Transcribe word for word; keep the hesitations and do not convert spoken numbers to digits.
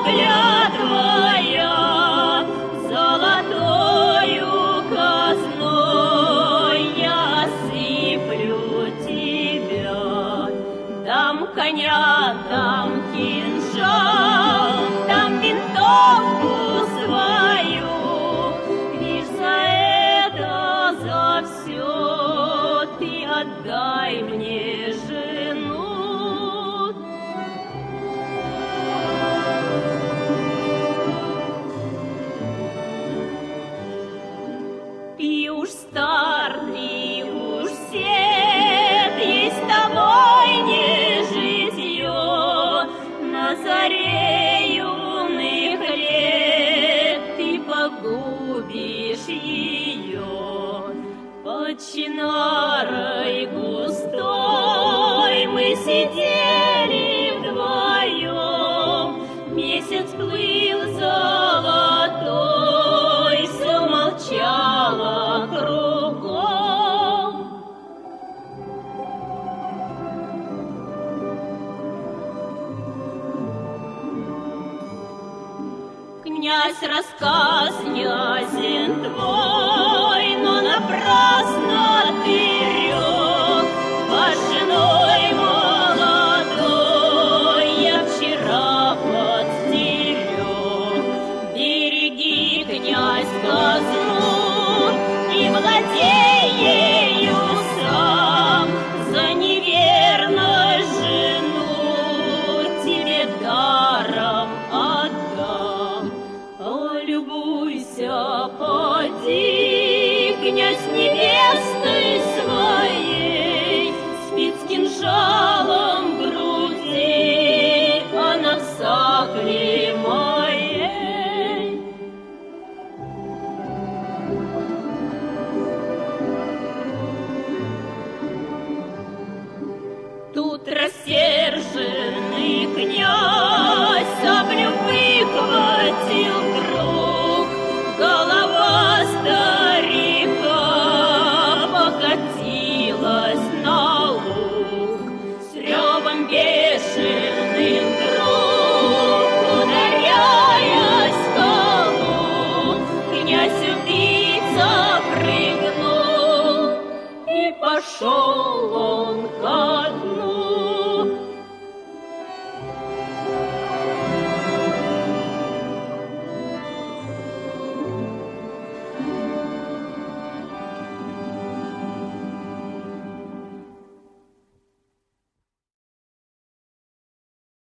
оглядывая золотою казной, я осыплю тебя. Дам коня, дам кинжал, дам винтовку свою. Лишь за это, за все ты отдай мне жену. Ты уж стар, ты уж сед, и с тобой не житье. На заре юных лет ты погубишь ее. Под чинарой густой мы сидели вдвоем. Месяц плыл золотой, все молчало кругом. Князь, рассказ ясен твой, но напрасно ты рёк. Под женой молодой я вчера подстерег. Береги, князь, казну и владей ею сам. За неверность жену тебе даром отдам. Полюбуйся, поди, князь невестой своей, спит с кинжалом в груди, она в сакле